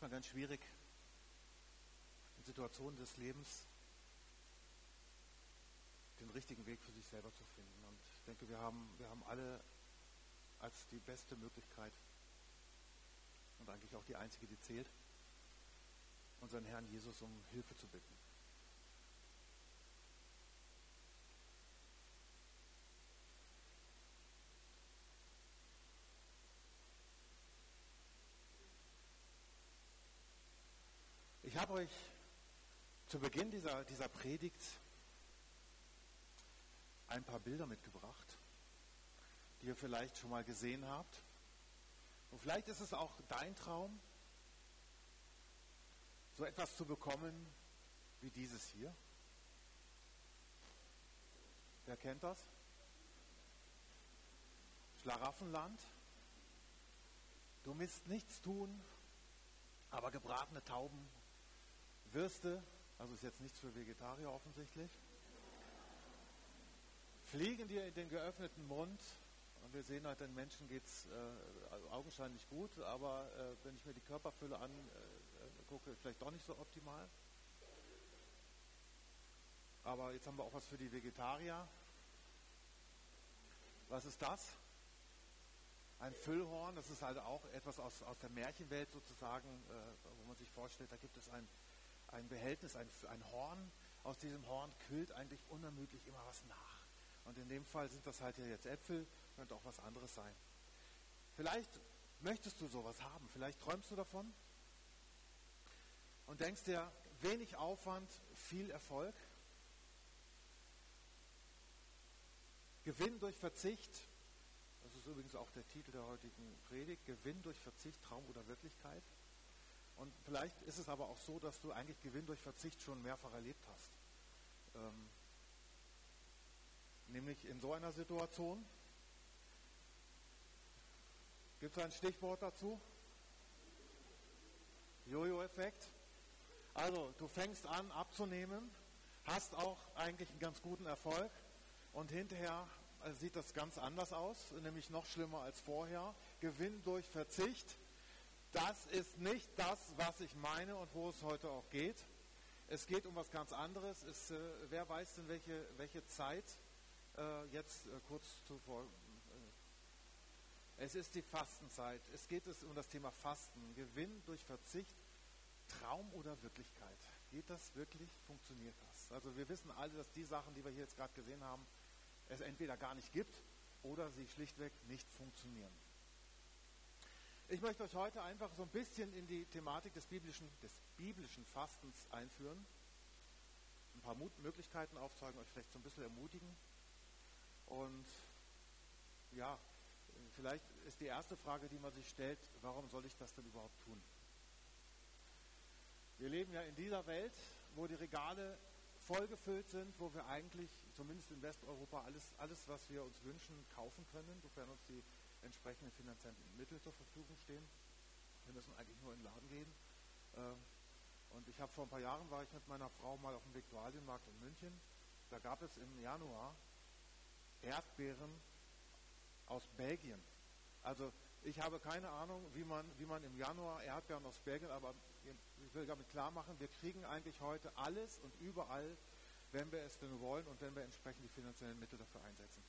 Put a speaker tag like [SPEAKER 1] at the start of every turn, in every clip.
[SPEAKER 1] manchmal ganz schwierig, in Situationen des Lebens den richtigen Weg für sich selber zu finden. Und ich denke, wir haben alle als die beste Möglichkeit und eigentlich auch die einzige, die zählt, unseren Herrn Jesus um Hilfe zu bitten. Ich habe euch zu Beginn dieser Predigt ein paar Bilder mitgebracht, die ihr vielleicht schon mal gesehen habt. Und vielleicht ist es auch dein Traum, so etwas zu bekommen wie dieses hier. Wer kennt das? Schlaraffenland. Du musst nichts tun, aber gebratene Tauben, Würste, also ist jetzt nichts für Vegetarier offensichtlich, fliegen dir in den geöffneten Mund. Und wir sehen halt, den Menschen geht es augenscheinlich gut, aber wenn ich mir die Körperfülle angucke, vielleicht doch nicht so optimal. Aber jetzt haben wir auch was für die Vegetarier. Was ist das? Ein Füllhorn, das ist halt auch etwas aus der Märchenwelt sozusagen, wo man sich vorstellt, da gibt es ein Behältnis, ein Horn. Aus diesem Horn quillt eigentlich unermüdlich immer was nach. Und in dem Fall sind das halt ja jetzt Äpfel, könnte auch was anderes sein. Vielleicht möchtest du sowas haben, vielleicht träumst du davon und denkst dir, wenig Aufwand, viel Erfolg. Gewinn durch Verzicht, das ist übrigens auch der Titel der heutigen Predigt, Gewinn durch Verzicht, Traum oder Wirklichkeit. Und vielleicht ist es aber auch so, dass du eigentlich Gewinn durch Verzicht schon mehrfach erlebt hast. Nämlich in so einer Situation. Gibt es ein Stichwort dazu? Jojo-Effekt. Also du fängst an abzunehmen, hast auch eigentlich einen ganz guten Erfolg und hinterher sieht das ganz anders aus, nämlich noch schlimmer als vorher. Gewinn durch Verzicht. Das ist nicht das, was ich meine und wo es heute auch geht. Es geht um was ganz anderes. Wer weiß denn, welche Zeit jetzt kurz zuvor. Es ist die Fastenzeit. Es geht um das Thema Fasten. Gewinn durch Verzicht, Traum oder Wirklichkeit. Geht das wirklich? Funktioniert das? Also wir wissen alle, dass die Sachen, die wir hier jetzt gerade gesehen haben, es entweder gar nicht gibt oder sie schlichtweg nicht funktionieren. Ich möchte euch heute einfach so ein bisschen in die Thematik des biblischen Fastens einführen, ein paar Möglichkeiten aufzeigen, euch vielleicht so ein bisschen ermutigen. Und ja, vielleicht ist die erste Frage, die man sich stellt, warum soll ich das denn überhaupt tun? Wir leben ja in dieser Welt, wo die Regale vollgefüllt sind, wo wir eigentlich, zumindest in Westeuropa, alles, was wir uns wünschen, kaufen können, sofern uns die entsprechenden finanziellen Mittel zur Verfügung stehen. Wir müssen eigentlich nur in den Laden gehen. Und ich habe vor ein paar Jahren, war ich mit meiner Frau mal auf dem Viktualienmarkt in München. Da gab es im Januar Erdbeeren aus Belgien. Also ich habe keine Ahnung, wie man im Januar Erdbeeren aus Belgien, aber ich will damit klar machen, wir kriegen eigentlich heute alles und überall, wenn wir es denn wollen und wenn wir entsprechend die finanziellen Mittel dafür einsetzen.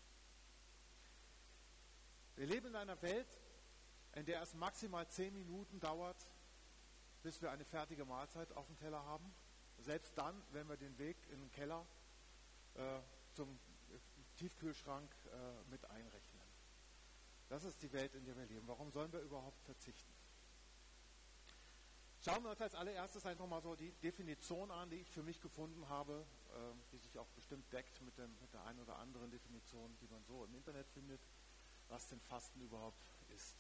[SPEAKER 1] Wir leben in einer Welt, in der es maximal 10 Minuten dauert, bis wir eine fertige Mahlzeit auf dem Teller haben. Selbst dann, wenn wir den Weg in den Keller zum Tiefkühlschrank mit einrechnen. Das ist die Welt, in der wir leben. Warum sollen wir überhaupt verzichten? Schauen wir uns als allererstes einfach mal so die Definition an, die ich für mich gefunden habe, die sich auch bestimmt deckt mit der einen oder anderen Definition, die man so im Internet findet, was denn Fasten überhaupt ist.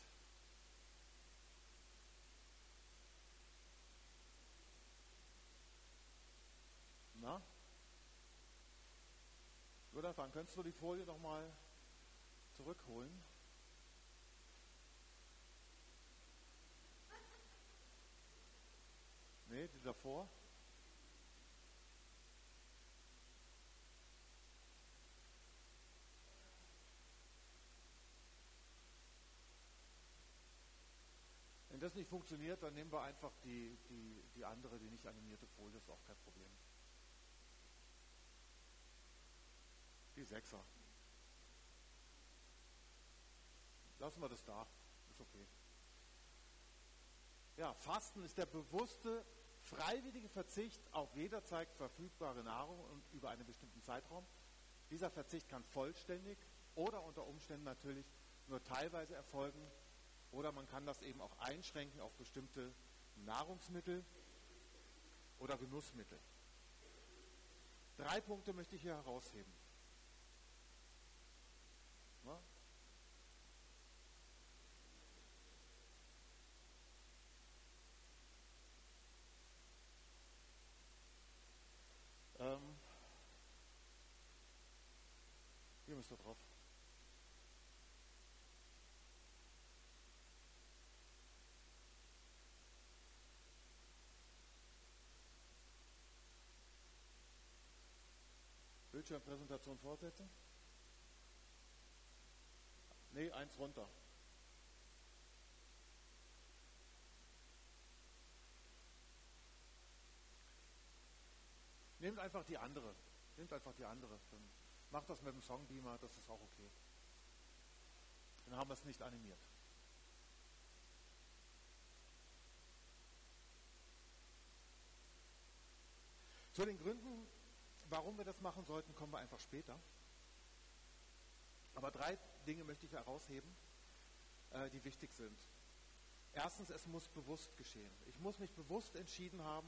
[SPEAKER 1] Na? Jonathan, könntest du die Folie noch mal zurückholen? Nee, die davor? In das nicht funktioniert, dann nehmen wir einfach die andere, die nicht animierte Folie, ist auch kein Problem. Die 6er. Lassen wir das da, ist okay. Ja, Fasten ist der bewusste, freiwillige Verzicht auf jederzeit verfügbare Nahrung und über einen bestimmten Zeitraum. Dieser Verzicht kann vollständig oder unter Umständen natürlich nur teilweise erfolgen, oder man kann das eben auch einschränken auf bestimmte Nahrungsmittel oder Genussmittel. 3 Punkte möchte ich hier herausheben. Na? Hier müsst ihr drauf. Bildschirmpräsentation fortsetzen? Nee, 1 runter. Nehmt einfach die andere. Dann macht das mit dem Songbeamer, das ist auch okay. Dann haben wir es nicht animiert. Zu den Gründen, warum wir das machen sollten, kommen wir einfach später. Aber 3 Dinge möchte ich herausheben, die wichtig sind. Erstens, es muss bewusst geschehen. Ich muss mich bewusst entschieden haben,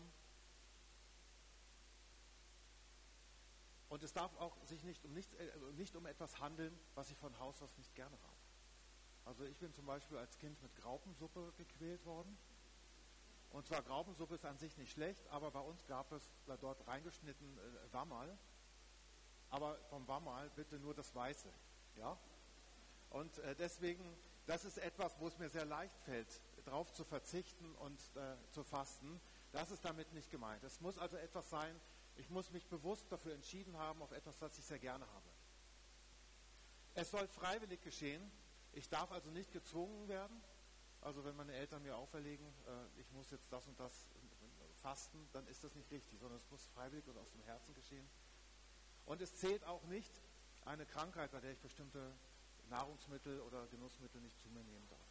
[SPEAKER 1] und es darf auch sich nicht um etwas handeln, was ich von Haus aus nicht gerne habe. Also ich bin zum Beispiel als Kind mit Graupensuppe gequält worden. Und zwar Graupensuppe ist an sich nicht schlecht, aber bei uns gab es dort reingeschnitten Wammerl. Aber vom Wammerl bitte nur das Weiße. Ja? Und deswegen, das ist etwas, wo es mir sehr leicht fällt, darauf zu verzichten und zu fasten. Das ist damit nicht gemeint. Es muss also etwas sein, ich muss mich bewusst dafür entschieden haben, auf etwas, was ich sehr gerne habe. Es soll freiwillig geschehen. Ich darf also nicht gezwungen werden. Also wenn meine Eltern mir auferlegen, ich muss jetzt das und das fasten, dann ist das nicht richtig, sondern es muss freiwillig und aus dem Herzen geschehen. Und es zählt auch nicht eine Krankheit, bei der ich bestimmte Nahrungsmittel oder Genussmittel nicht zu mir nehmen darf.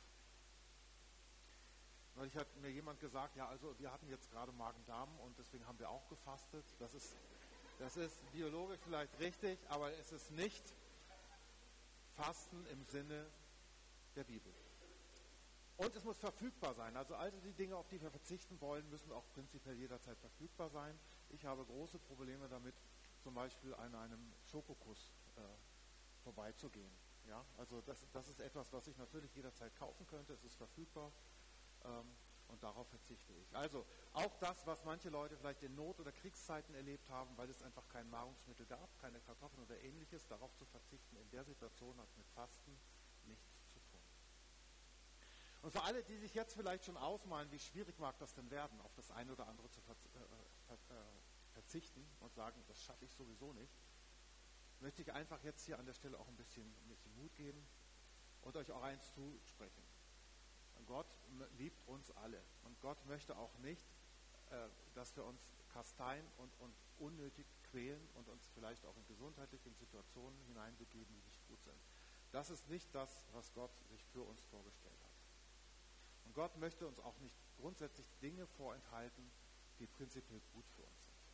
[SPEAKER 1] Neulich hat mir jemand gesagt, ja, also wir hatten jetzt gerade Magen-Darm und deswegen haben wir auch gefastet. Das ist biologisch vielleicht richtig, aber es ist nicht Fasten im Sinne der Bibel. Und es muss verfügbar sein. Also all die Dinge, auf die wir verzichten wollen, müssen auch prinzipiell jederzeit verfügbar sein. Ich habe große Probleme damit, zum Beispiel an einem Schokokuss vorbeizugehen. Ja? Also das ist etwas, was ich natürlich jederzeit kaufen könnte. Es ist verfügbar. Und darauf verzichte ich. Also auch das, was manche Leute vielleicht in Not- oder Kriegszeiten erlebt haben, weil es einfach kein Nahrungsmittel gab, keine Kartoffeln oder ähnliches, darauf zu verzichten in der Situation hat mit Fasten nichts zu tun. Und für alle, die sich jetzt vielleicht schon ausmalen, wie schwierig mag das denn werden, auf das eine oder andere zu verzichten und sagen, das schaffe ich sowieso nicht, möchte ich einfach jetzt hier an der Stelle auch ein bisschen Mut geben und euch auch eins zusprechen. Gott liebt uns alle und Gott möchte auch nicht, dass wir uns kasteien und unnötig quälen und uns vielleicht auch in gesundheitliche Situationen hineinbegeben, die nicht gut sind. Das ist nicht das, was Gott sich für uns vorgestellt hat. Und Gott möchte uns auch nicht grundsätzlich Dinge vorenthalten, die prinzipiell gut für uns sind.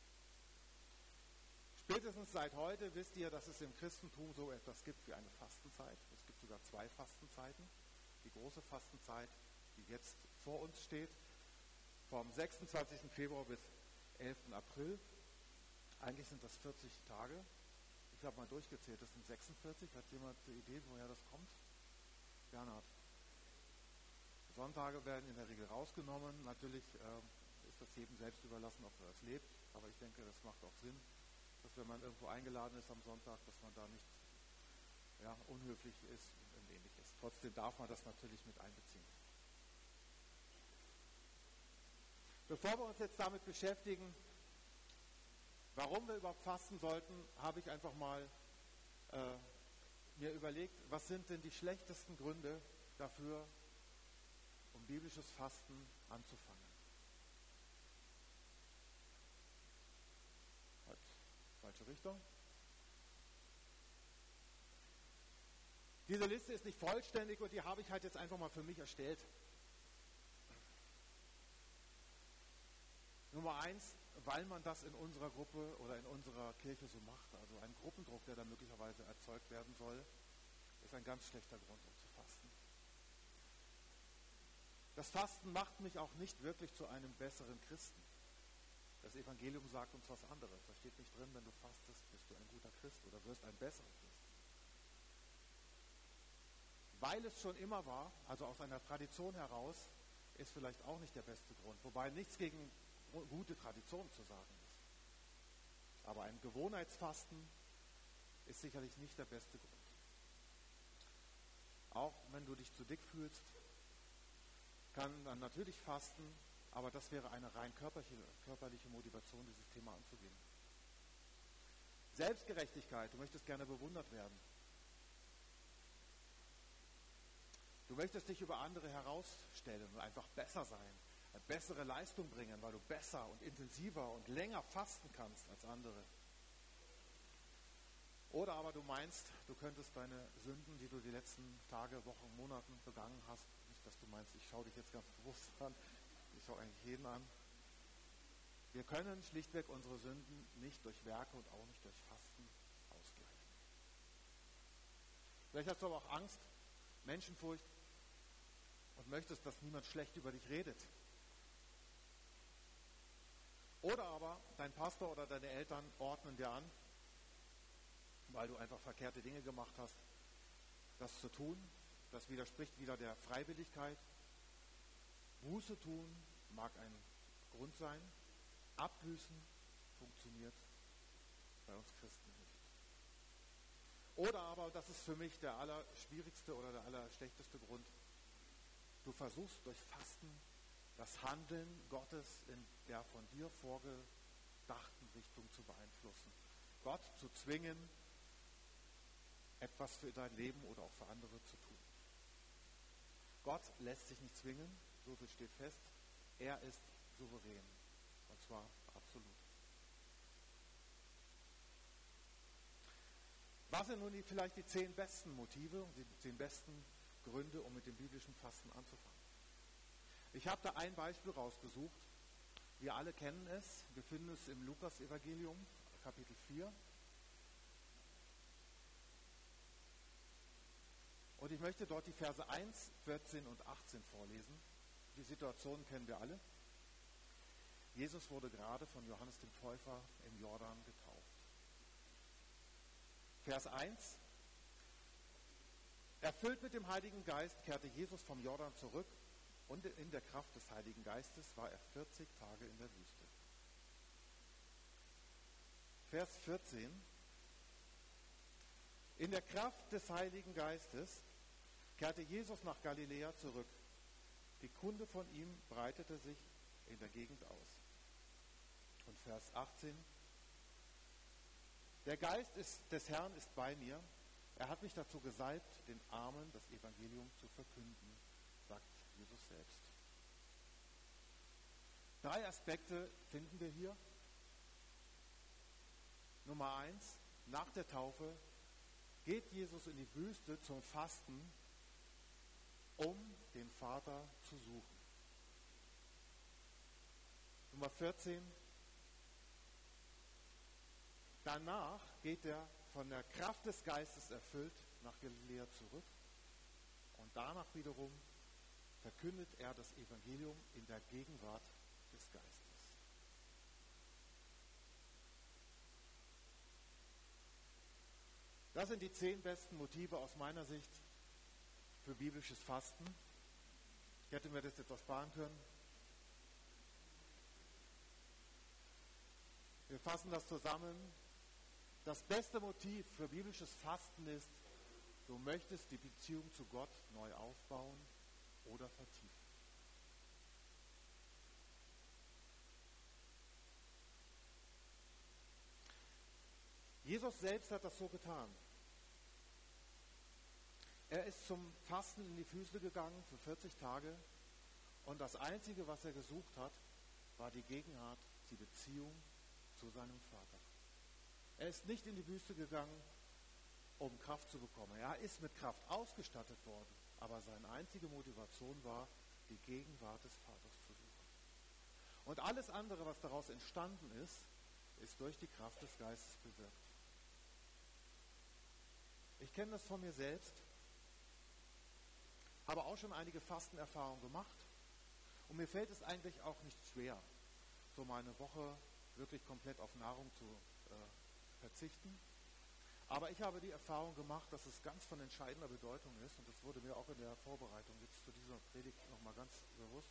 [SPEAKER 1] Spätestens seit heute wisst ihr, dass es im Christentum so etwas gibt wie eine Fastenzeit. Es gibt sogar 2 Fastenzeiten. Die große Fastenzeit, die jetzt vor uns steht, vom 26. Februar bis 11. April. Eigentlich sind das 40 Tage. Ich habe mal durchgezählt, das sind 46. Hat jemand eine Idee, woher das kommt? Bernhard. Sonntage werden in der Regel rausgenommen. Natürlich ist das jedem selbst überlassen, ob er das lebt. Aber ich denke, das macht auch Sinn, dass wenn man irgendwo eingeladen ist am Sonntag, dass man da nicht unhöflich ist und ähnliches. Trotzdem darf man das natürlich mit einbeziehen. Bevor wir uns jetzt damit beschäftigen, warum wir überhaupt fasten sollten, habe ich einfach mal mir überlegt, was sind denn die schlechtesten Gründe dafür, um biblisches Fasten anzufangen. Halt, falsche Richtung. Diese Liste ist nicht vollständig und die habe ich halt jetzt einfach mal für mich erstellt. Nummer 1, weil man das in unserer Gruppe oder in unserer Kirche so macht, also ein Gruppendruck, der da möglicherweise erzeugt werden soll, ist ein ganz schlechter Grund, um zu fasten. Das Fasten macht mich auch nicht wirklich zu einem besseren Christen. Das Evangelium sagt uns was anderes. Da steht nicht drin, wenn du fastest, bist du ein guter Christ oder wirst ein besserer Christ. Weil es schon immer war, also aus einer Tradition heraus, ist vielleicht auch nicht der beste Grund. Wobei nichts gegen gute Tradition zu sagen ist. Aber ein Gewohnheitsfasten ist sicherlich nicht der beste Grund. Auch wenn du dich zu dick fühlst, kann man natürlich fasten, aber das wäre eine rein körperliche Motivation, dieses Thema anzugehen. Selbstgerechtigkeit, du möchtest gerne bewundert werden. Du möchtest dich über andere herausstellen und einfach besser sein, eine bessere Leistung bringen, weil du besser und intensiver und länger fasten kannst als andere. Oder aber du meinst, du könntest deine Sünden, die du die letzten Tage, Wochen, Monaten begangen hast, nicht, dass du meinst, ich schaue dich jetzt ganz bewusst an, ich schaue eigentlich jeden an. Wir können schlichtweg unsere Sünden nicht durch Werke und auch nicht durch Fasten ausgleichen. Vielleicht hast du aber auch Angst, Menschenfurcht und möchtest, dass niemand schlecht über dich redet. Oder aber dein Pastor oder deine Eltern ordnen dir an, weil du einfach verkehrte Dinge gemacht hast, das zu tun. Das widerspricht wieder der Freiwilligkeit. Buße tun mag ein Grund sein. Abbüßen funktioniert bei uns Christen nicht. Oder aber, das ist für mich der allerschwierigste oder der allerschlechteste Grund, du versuchst durch Fasten das Handeln Gottes in der von dir vorgedachten Richtung zu beeinflussen. Gott zu zwingen, etwas für dein Leben oder auch für andere zu tun. Gott lässt sich nicht zwingen, so viel steht fest, er ist souverän. Und zwar absolut. Was sind nun vielleicht die 10 besten Motive und die 10 besten Gründe, um mit dem biblischen Fasten anzufangen? Ich habe da ein Beispiel rausgesucht. Wir alle kennen es. Wir finden es im Lukas-Evangelium, Kapitel 4. Und ich möchte dort die Verse 1, 14 und 18 vorlesen. Die Situation kennen wir alle. Jesus wurde gerade von Johannes dem Täufer im Jordan getauft. Vers 1. Erfüllt mit dem Heiligen Geist kehrte Jesus vom Jordan zurück und in der Kraft des Heiligen Geistes war er 40 Tage in der Wüste. Vers 14. In der Kraft des Heiligen Geistes kehrte Jesus nach Galiläa zurück. Die Kunde von ihm breitete sich in der Gegend aus. Und Vers 18. Der Geist des Herrn ist bei mir. Er hat mich dazu gesalbt, den Armen das Evangelium zu verkünden, sagt Jesus selbst. 3 Aspekte finden wir hier. Nummer 1, nach der Taufe geht Jesus in die Wüste zum Fasten, um den Vater zu suchen. Nummer 14, danach geht er von der Kraft des Geistes erfüllt nach Galiläa zurück und danach wiederum verkündet er das Evangelium in der Gegenwart des Geistes. Das sind die 10 besten Motive aus meiner Sicht für biblisches Fasten. Ich hätte mir das jetzt auch sparen können. Wir fassen das zusammen. Das beste Motiv für biblisches Fasten ist, du möchtest die Beziehung zu Gott neu aufbauen oder vertiefen. Jesus selbst hat das so getan. Er ist zum Fasten in die Wüste gegangen für 40 Tage Und das Einzige, was er gesucht hat, war die Gegenwart, die Beziehung zu seinem Vater. Er ist nicht in die Wüste gegangen, um Kraft zu bekommen. Er ist mit Kraft ausgestattet worden, aber seine einzige Motivation war, die Gegenwart des Vaters zu suchen. Und alles andere, was daraus entstanden ist, ist durch die Kraft des Geistes bewirkt. Ich kenne das von mir selbst, habe auch schon einige Fastenerfahrungen gemacht und mir fällt es eigentlich auch nicht schwer, so mal eine Woche wirklich komplett auf Nahrung zu verzichten. Aber ich habe die Erfahrung gemacht, dass es ganz von entscheidender Bedeutung ist, und das wurde mir auch in der Vorbereitung jetzt zu dieser Predigt nochmal ganz bewusst.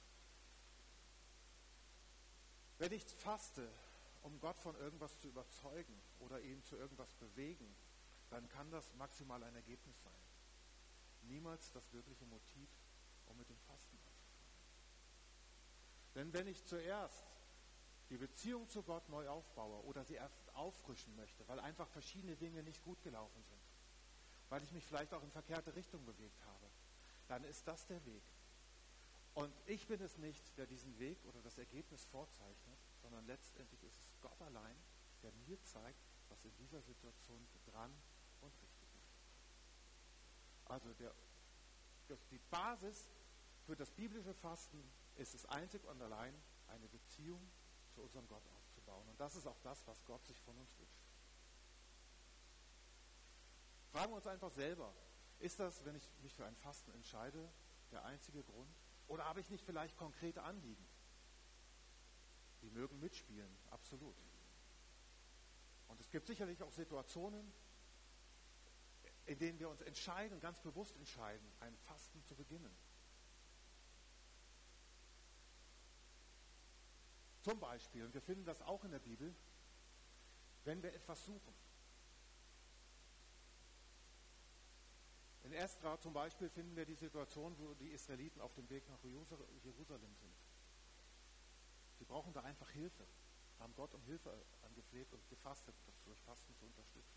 [SPEAKER 1] Wenn ich faste, um Gott von irgendwas zu überzeugen oder ihn zu irgendwas bewegen, dann kann das maximal ein Ergebnis sein. Niemals das wirkliche Motiv, um mit dem Fasten anzufangen. Denn wenn ich zuerst die Beziehung zu Gott neu aufbaue oder sie erst auffrischen möchte, weil einfach verschiedene Dinge nicht gut gelaufen sind, weil ich mich vielleicht auch in verkehrte Richtung bewegt habe, dann ist das der Weg. Und ich bin es nicht, der diesen Weg oder das Ergebnis vorzeichnet, sondern letztendlich ist es Gott allein, der mir zeigt, was in dieser Situation dran und richtig ist. Also die Basis für das biblische Fasten ist es einzig und allein, eine Beziehung zu unserem Gott aufzubauen. Und das ist auch das, was Gott sich von uns wünscht. Fragen wir uns einfach selber, ist das, wenn ich mich für ein Fasten entscheide, der einzige Grund? Oder habe ich nicht vielleicht konkrete Anliegen? Die mögen mitspielen, absolut. Und es gibt sicherlich auch Situationen, in denen wir uns entscheiden, ganz bewusst entscheiden, ein Fasten zu beginnen. Zum Beispiel, und wir finden das auch in der Bibel, wenn wir etwas suchen. In Esra zum Beispiel finden wir die Situation, wo die Israeliten auf dem Weg nach Jerusalem sind. Sie brauchen da einfach Hilfe, haben Gott um Hilfe angefleht und gefastet, das durch Fasten zu unterstützen.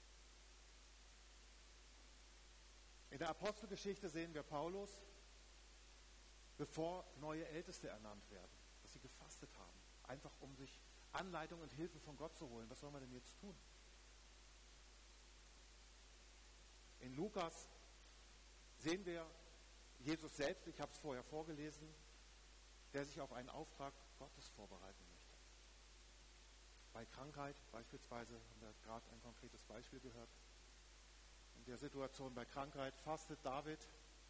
[SPEAKER 1] In der Apostelgeschichte sehen wir Paulus, bevor neue Älteste ernannt werden, dass sie gefastet haben, einfach um sich Anleitung und Hilfe von Gott zu holen. Was soll man denn jetzt tun? In Lukas sehen wir Jesus selbst, ich habe es vorher vorgelesen, der sich auf einen Auftrag Gottes vorbereiten möchte. Bei Krankheit beispielsweise, haben wir gerade ein konkretes Beispiel gehört. In der Situation bei Krankheit fastet David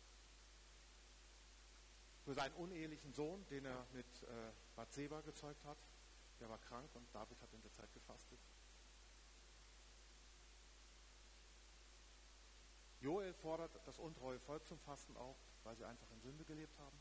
[SPEAKER 1] für seinen unehelichen Sohn, den er mit Bathseba gezeugt hat. Der war krank und David hat in der Zeit gefastet. Joel fordert das untreue Volk zum Fasten auf, weil sie einfach in Sünde gelebt haben.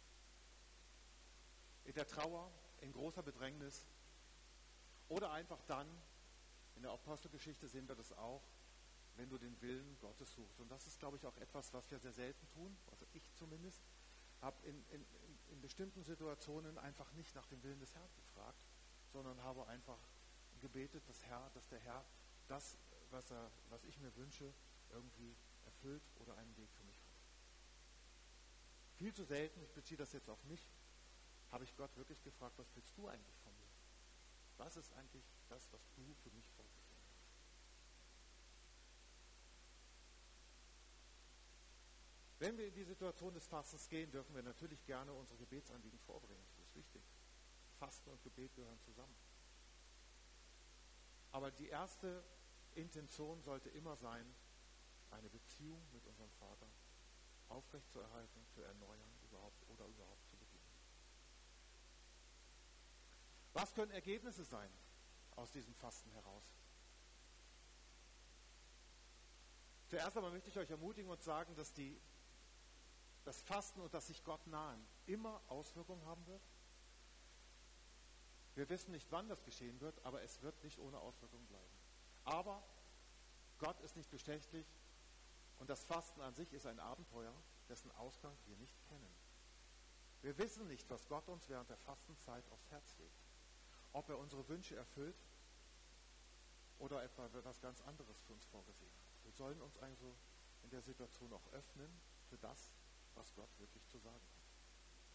[SPEAKER 1] In der Trauer, in großer Bedrängnis oder einfach dann, in der Apostelgeschichte sehen wir das auch, wenn du den Willen Gottes suchst. Und das ist, glaube ich, auch etwas, was wir sehr selten tun, also ich zumindest, habe in bestimmten Situationen einfach nicht nach dem Willen des Herrn gefragt, sondern habe einfach gebetet, dass der Herr das, was ich mir wünsche, irgendwie erfüllt oder einen Weg für mich hat. Viel zu selten, ich beziehe das jetzt auf mich, habe ich Gott wirklich gefragt, was willst du eigentlich von mir? Was ist eigentlich das, was du für mich vorgesehen hast? Wenn wir in die Situation des Fastens gehen, dürfen wir natürlich gerne unsere Gebetsanliegen vorbringen. Das ist wichtig. Fasten und Gebet gehören zusammen. Aber die erste Intention sollte immer sein, eine Beziehung mit unserem Vater aufrechtzuerhalten, zu erneuern oder überhaupt zu beginnen. Was können Ergebnisse sein aus diesem Fasten heraus? Zuerst einmal möchte ich euch ermutigen und sagen, dass das Fasten und das sich Gott nahen immer Auswirkungen haben wird. Wir wissen nicht, wann das geschehen wird, aber es wird nicht ohne Auswirkungen bleiben. Aber Gott ist nicht bestechlich und das Fasten an sich ist ein Abenteuer, dessen Ausgang wir nicht kennen. Wir wissen nicht, was Gott uns während der Fastenzeit aufs Herz legt. Ob er unsere Wünsche erfüllt oder etwa etwas ganz anderes für uns vorgesehen hat. Wir sollen uns also in der Situation auch öffnen für das, was Gott wirklich zu sagen hat.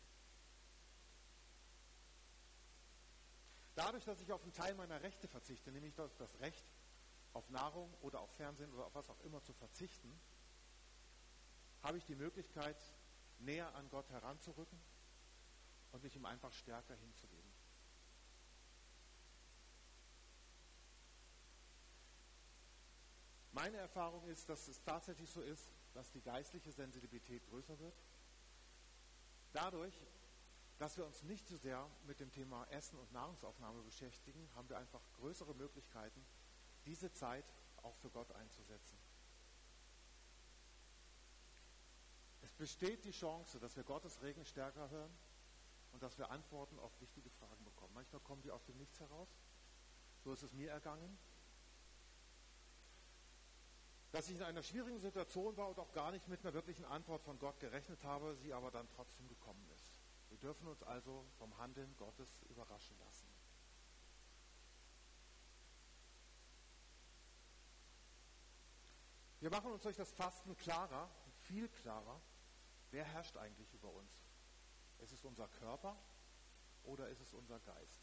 [SPEAKER 1] Dadurch, dass ich auf einen Teil meiner Rechte verzichte, nämlich das Recht auf Nahrung oder auf Fernsehen oder auf was auch immer zu verzichten, habe ich die Möglichkeit, näher an Gott heranzurücken und mich ihm einfach stärker hinzugeben. Meine Erfahrung ist, dass es tatsächlich so ist, dass die geistliche Sensibilität größer wird. Dadurch, dass wir uns nicht so sehr mit dem Thema Essen und Nahrungsaufnahme beschäftigen, haben wir einfach größere Möglichkeiten, diese Zeit auch für Gott einzusetzen. Es besteht die Chance, dass wir Gottes Reden stärker hören und dass wir Antworten auf wichtige Fragen bekommen. Manchmal kommen die aus dem Nichts heraus. So ist es mir ergangen. Dass ich in einer schwierigen Situation war und auch gar nicht mit einer wirklichen Antwort von Gott gerechnet habe, sie aber dann trotzdem gekommen ist. Wir dürfen uns also vom Handeln Gottes überraschen lassen. Wir machen uns durch das Fasten klarer, viel klarer, wer herrscht eigentlich über uns? Ist es unser Körper oder ist es unser Geist?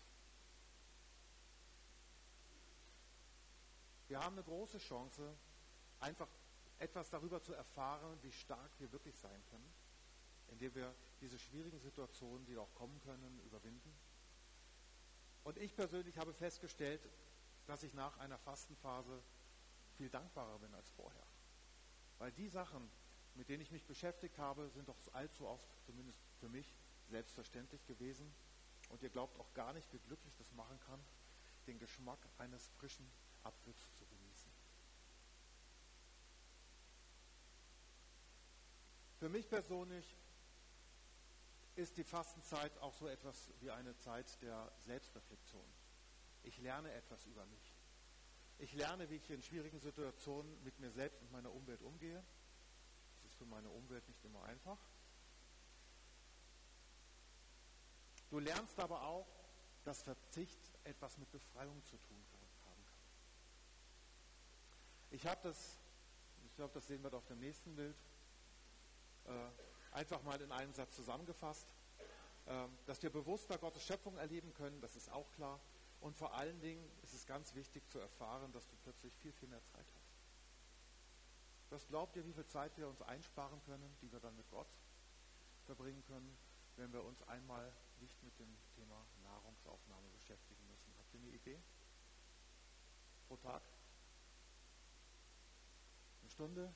[SPEAKER 1] Wir haben eine große Chance, einfach etwas darüber zu erfahren, wie stark wir wirklich sein können, indem wir diese schwierigen Situationen, die auch kommen können, überwinden. Und ich persönlich habe festgestellt, dass ich nach einer Fastenphase viel dankbarer bin als vorher. Weil die Sachen, mit denen ich mich beschäftigt habe, sind doch allzu oft, zumindest für mich, selbstverständlich gewesen. Und ihr glaubt auch gar nicht, wie glücklich das machen kann, den Geschmack eines frischen Apfels zu genießen. Für mich persönlich ist die Fastenzeit auch so etwas wie eine Zeit der Selbstreflexion. Ich lerne etwas über mich. Ich lerne, wie ich in schwierigen Situationen mit mir selbst und meiner Umwelt umgehe. Das ist für meine Umwelt nicht immer einfach. Du lernst aber auch, dass Verzicht etwas mit Befreiung zu tun haben kann. Ich glaube, das sehen wir doch auf dem nächsten Bild, einfach mal in einem Satz zusammengefasst, dass wir bewusster Gottes Schöpfung erleben können, das ist auch klar. Und vor allen Dingen ist es ganz wichtig zu erfahren, dass du plötzlich viel, viel mehr Zeit hast. Was glaubt ihr, wie viel Zeit wir uns einsparen können, die wir dann mit Gott verbringen können, wenn wir uns einmal nicht mit dem Thema Nahrungsaufnahme beschäftigen müssen? Habt ihr eine Idee? Pro Tag? Eine Stunde?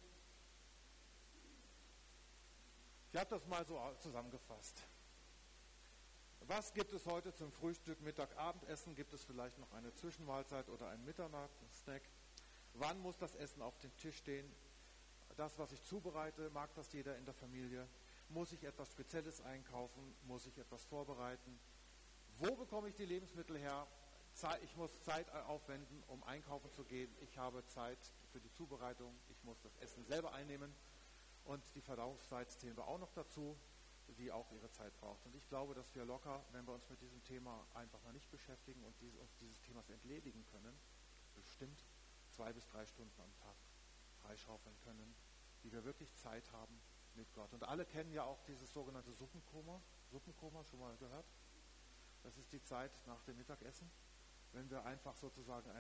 [SPEAKER 1] Ich habe das mal so zusammengefasst. Was gibt es heute zum Frühstück, Mittag, Abendessen? Gibt es vielleicht noch eine Zwischenmahlzeit oder einen Mitternachtssnack? Wann muss das Essen auf dem Tisch stehen? Das, was ich zubereite, mag das jeder in der Familie? Muss ich etwas Spezielles einkaufen? Muss ich etwas vorbereiten? Wo bekomme ich die Lebensmittel her? Ich muss Zeit aufwenden, um einkaufen zu gehen. Ich habe Zeit für die Zubereitung. Ich muss das Essen selber einnehmen. Und die Verdauungszeit zählen wir auch noch dazu, die auch ihre Zeit braucht. Und ich glaube, dass wir locker, wenn wir uns mit diesem Thema einfach mal nicht beschäftigen und uns dieses Themas entledigen können, bestimmt 2 bis 3 Stunden am Tag freischaufeln können, die wir wirklich Zeit haben mit Gott. Und alle kennen ja auch dieses sogenannte Suppenkoma. Suppenkoma, schon mal gehört? Das ist die Zeit nach dem Mittagessen, wenn wir einfach sozusagen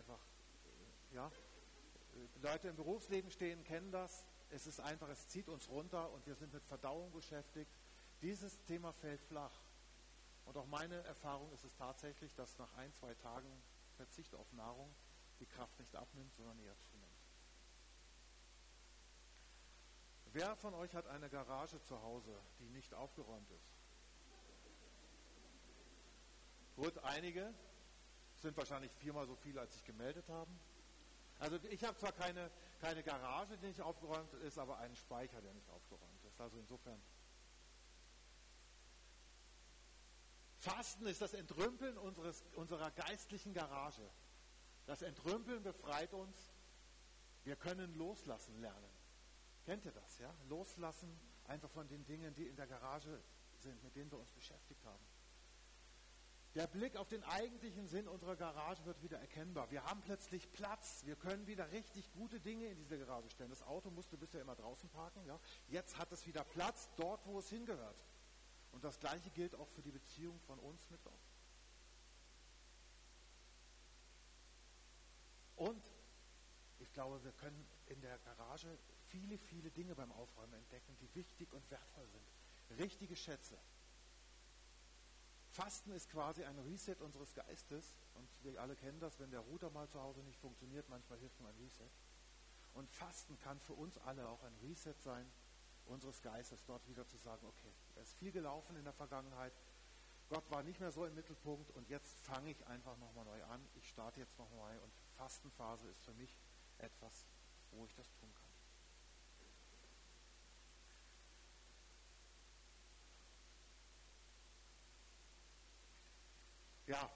[SPEAKER 1] Leute im Berufsleben stehen, kennen das. Es ist einfach, es zieht uns runter und wir sind mit Verdauung beschäftigt. Dieses Thema fällt flach. Und auch meine Erfahrung ist es tatsächlich, dass nach 1, 2 Tagen Verzicht auf Nahrung die Kraft nicht abnimmt, sondern eher zunimmt. Wer von euch hat eine Garage zu Hause, die nicht aufgeräumt ist? Gut, einige sind wahrscheinlich 4-mal so viele, als sich gemeldet haben. Also ich habe zwar keine Garage, die nicht aufgeräumt ist, aber einen Speicher, der nicht aufgeräumt ist. Also insofern. Fasten ist das Entrümpeln unserer geistlichen Garage. Das Entrümpeln befreit uns. Wir können loslassen lernen. Kennt ihr das, ja? Loslassen einfach von den Dingen, die in der Garage sind, mit denen wir uns beschäftigt haben. Der Blick auf den eigentlichen Sinn unserer Garage wird wieder erkennbar. Wir haben plötzlich Platz. Wir können wieder richtig gute Dinge in diese Garage stellen. Das Auto musste bisher immer draußen parken. Ja? Jetzt hat es wieder Platz dort, wo es hingehört. Und das Gleiche gilt auch für die Beziehung von uns mit Gott. Und ich glaube, wir können in der Garage viele, viele Dinge beim Aufräumen entdecken, die wichtig und wertvoll sind. Richtige Schätze. Fasten ist quasi ein Reset unseres Geistes. Und wir alle kennen das, wenn der Router mal zu Hause nicht funktioniert, manchmal hilft nur ein Reset. Und Fasten kann für uns alle auch ein Reset sein, unseres Geistes, dort wieder zu sagen, okay, es ist viel gelaufen in der Vergangenheit, Gott war nicht mehr so im Mittelpunkt und jetzt fange ich einfach nochmal neu an, ich starte jetzt nochmal neu und Fastenphase ist für mich etwas, wo ich das tun kann. Ja,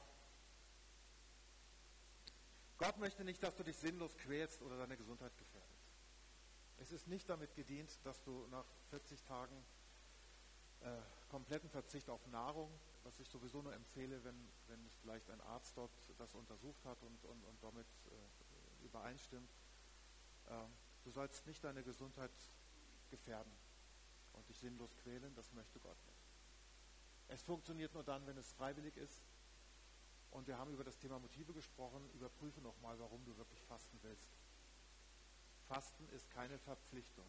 [SPEAKER 1] Gott möchte nicht, dass du dich sinnlos quälst oder deine Gesundheit gefährdest. Es ist nicht damit gedient, dass du nach 40 Tagen kompletten Verzicht auf Nahrung, was ich sowieso nur empfehle, wenn vielleicht ein Arzt dort das untersucht hat und damit übereinstimmt. Du sollst nicht deine Gesundheit gefährden und dich sinnlos quälen, das möchte Gott nicht. Es funktioniert nur dann, wenn es freiwillig ist. Und wir haben über das Thema Motive gesprochen. Überprüfe nochmal, warum du wirklich fasten willst. Fasten ist keine Verpflichtung.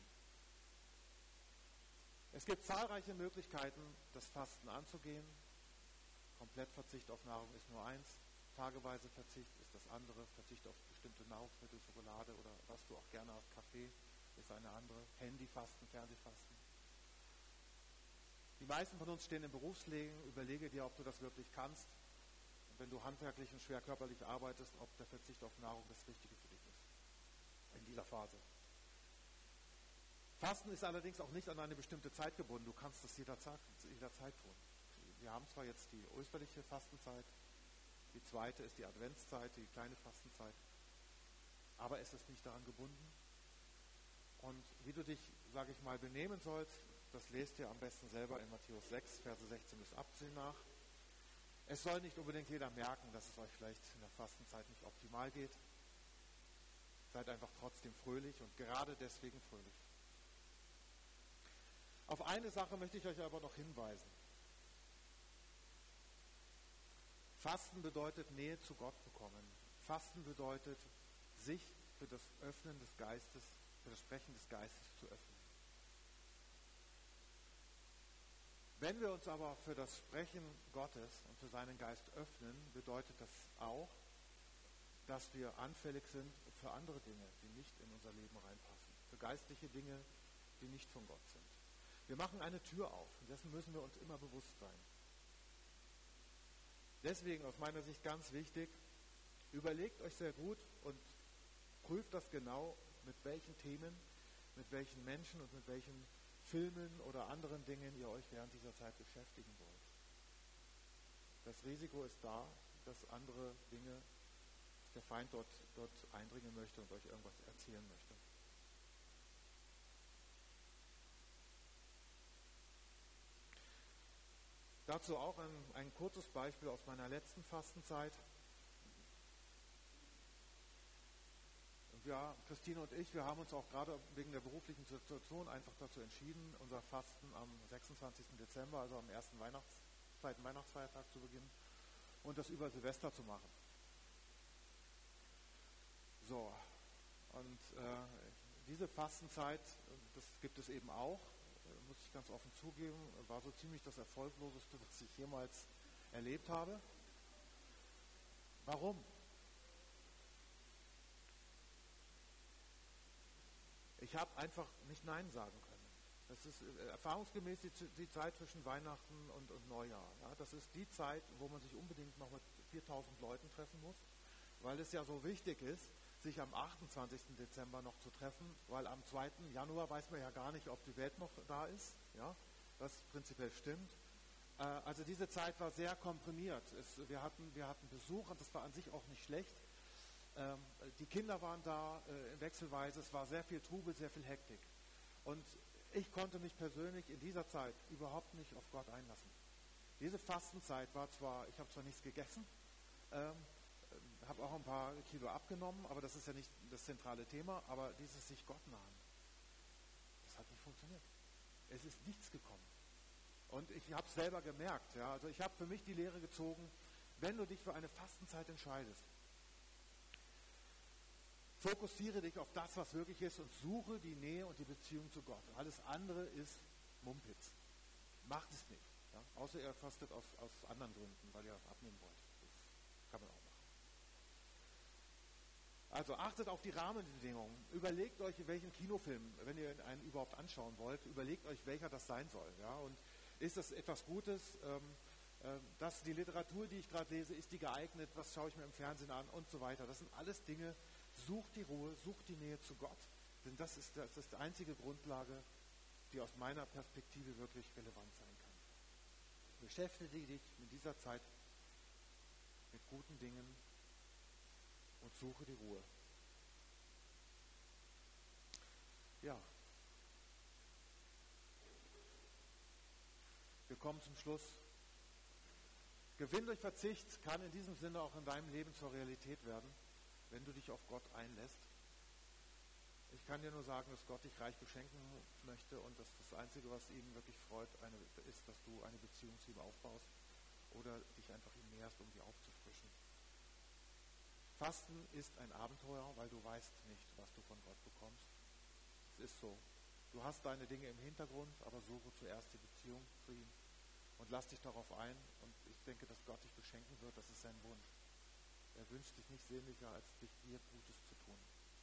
[SPEAKER 1] Es gibt zahlreiche Möglichkeiten, das Fasten anzugehen. Komplettverzicht auf Nahrung ist nur eins. Tageweise Verzicht ist das andere. Verzicht auf bestimmte Nahrungsmittel, Schokolade oder was du auch gerne hast, Kaffee, ist eine andere. Handyfasten, Fernsehfasten. Die meisten von uns stehen im Berufsleben. Überlege dir, ob du das wirklich kannst. Und wenn du handwerklich und schwer körperlich arbeitest, ob der Verzicht auf Nahrung das Richtige für dich ist. In dieser Phase. Fasten ist allerdings auch nicht an eine bestimmte Zeit gebunden. Du kannst das jederzeit tun. Wir haben zwar jetzt die österliche Fastenzeit, die zweite ist die Adventszeit, die kleine Fastenzeit, aber es ist nicht daran gebunden. Und wie du dich, sage ich mal, benehmen sollst, das lest ihr am besten selber in Matthäus 6, Verse 16 bis 18 nach. Es soll nicht unbedingt jeder merken, dass es euch vielleicht in der Fastenzeit nicht optimal geht. Seid einfach trotzdem fröhlich und gerade deswegen fröhlich. Auf eine Sache möchte ich euch aber noch hinweisen. Fasten bedeutet Nähe zu Gott bekommen. Fasten bedeutet, sich für das Öffnen des Geistes, für das Sprechen des Geistes zu öffnen. Wenn wir uns aber für das Sprechen Gottes und für seinen Geist öffnen, bedeutet das auch, dass wir anfällig sind für andere Dinge, die nicht in unser Leben reinpassen. Für geistliche Dinge, die nicht von Gott sind. Wir machen eine Tür auf und dessen müssen wir uns immer bewusst sein. Deswegen aus meiner Sicht ganz wichtig, überlegt euch sehr gut und prüft das genau, mit welchen Themen, mit welchen Menschen und mit welchen Filmen oder anderen Dingen ihr euch während dieser Zeit beschäftigen wollt. Das Risiko ist da, dass andere Dinge, dass der Feind dort eindringen möchte und euch irgendwas erzählen möchte. Dazu auch ein kurzes Beispiel aus meiner letzten Fastenzeit. Ja, Christine und ich, wir haben uns auch gerade wegen der beruflichen Situation einfach dazu entschieden, unser Fasten am 26. Dezember, also am ersten zweiten Weihnachtsfeiertag zu beginnen und das über Silvester zu machen. So, und diese Fastenzeit, das gibt es eben auch, muss ich ganz offen zugeben, war so ziemlich das Erfolgloseste, was ich jemals erlebt habe. Warum? Ich habe einfach nicht Nein sagen können. Das ist erfahrungsgemäß die Zeit zwischen Weihnachten und Neujahr. Ja? Das ist die Zeit, wo man sich unbedingt noch mit 4000 Leuten treffen muss, weil es ja so wichtig ist, sich am 28. Dezember noch zu treffen, weil am 2. Januar weiß man ja gar nicht, ob die Welt noch da ist, ja, was prinzipiell stimmt. Also diese Zeit war sehr komprimiert. Wir hatten Besuch und das war an sich auch nicht schlecht. Die Kinder waren da wechselweise, es war sehr viel Trubel, sehr viel Hektik. Und ich konnte mich persönlich in dieser Zeit überhaupt nicht auf Gott einlassen. Diese Fastenzeit war zwar, ich habe zwar nichts gegessen, habe auch ein paar Kilo abgenommen, aber das ist ja nicht das zentrale Thema, aber dieses sich Gott nahen, das hat nicht funktioniert. Es ist nichts gekommen. Und ich habe es selber gemerkt, ja, also ich habe für mich die Lehre gezogen, wenn du dich für eine Fastenzeit entscheidest, Fokussiere dich auf das, was wirklich ist und suche die Nähe und die Beziehung zu Gott. Und alles andere ist Mumpitz. Macht es nicht. Ja? Außer ihr fastet aus anderen Gründen, weil ihr abnehmen wollt. Das kann man auch machen. Also achtet auf die Rahmenbedingungen. Überlegt euch, welchen Kinofilm, wenn ihr einen überhaupt anschauen wollt, überlegt euch, welcher das sein soll. Ja? Und ist das etwas Gutes? Dass die Literatur, die ich gerade lese, ist die geeignet? Was schaue ich mir im Fernsehen an? Und so weiter. Das sind alles Dinge. Sucht die Ruhe, sucht die Nähe zu Gott. Denn das ist die einzige Grundlage, die aus meiner Perspektive wirklich relevant sein kann. Beschäftige dich in dieser Zeit mit guten Dingen und suche die Ruhe. Ja. Wir kommen zum Schluss. Gewinn durch Verzicht kann in diesem Sinne auch in deinem Leben zur Realität werden, wenn du dich auf Gott einlässt. Ich kann dir nur sagen, dass Gott dich reich beschenken möchte und dass das Einzige, was ihn wirklich freut, ist, dass du eine Beziehung zu ihm aufbaust oder dich einfach ihm näherst, um die aufzufrischen. Fasten ist ein Abenteuer, weil du weißt nicht, was du von Gott bekommst. Es ist so. Du hast deine Dinge im Hintergrund, aber suche zuerst die Beziehung zu ihm und lass dich darauf ein. Und ich denke, dass Gott dich beschenken wird. Das ist sein Wunsch. Er wünscht dich nicht sehnlicher, als dich dir Gutes zu tun.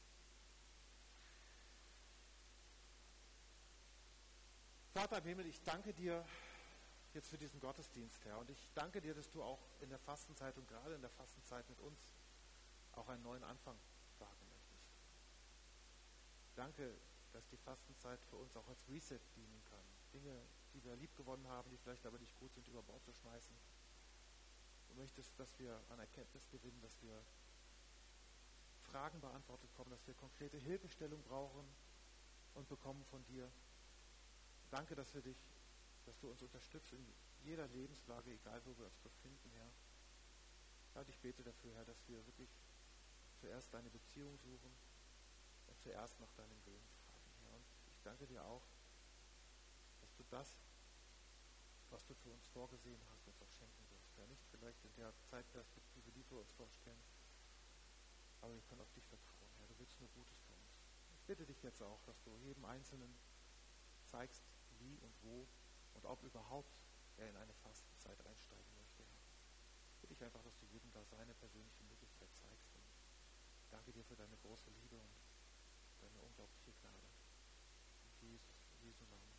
[SPEAKER 1] Vater im Himmel, ich danke dir jetzt für diesen Gottesdienst, Herr. Und ich danke dir, dass du auch in der Fastenzeit und gerade in der Fastenzeit mit uns auch einen neuen Anfang wagen möchtest. Danke, dass die Fastenzeit für uns auch als Reset dienen kann. Dinge, die wir lieb gewonnen haben, die vielleicht aber nicht gut sind, über Bord zu schmeißen. Du möchtest, dass wir an Erkenntnis gewinnen, dass wir Fragen beantwortet bekommen, dass wir konkrete Hilfestellung brauchen und bekommen von dir. Danke, dass du uns unterstützt in jeder Lebenslage, egal wo wir uns befinden, Herr. Ja, und ich bete dafür, Herr, dass wir wirklich zuerst deine Beziehung suchen und zuerst nach deinem Willen fragen, Herr. Und ich danke dir auch, dass du das, was du für uns vorgesehen hast, uns auch schenken wirst. Ja, nicht vielleicht in der Zeitperspektive, die wir uns vorstellen, aber wir können auf dich vertrauen, Herr. Du willst nur Gutes für uns. Ich bitte dich jetzt auch, dass du jedem Einzelnen zeigst, wie und wo und ob überhaupt er in eine Fastenzeit einsteigen möchte, Herr. Ich bitte dich einfach, dass du jedem da seine persönliche Möglichkeit zeigst. Und danke dir für deine große Liebe und deine unglaubliche Gnade. In Jesu Namen.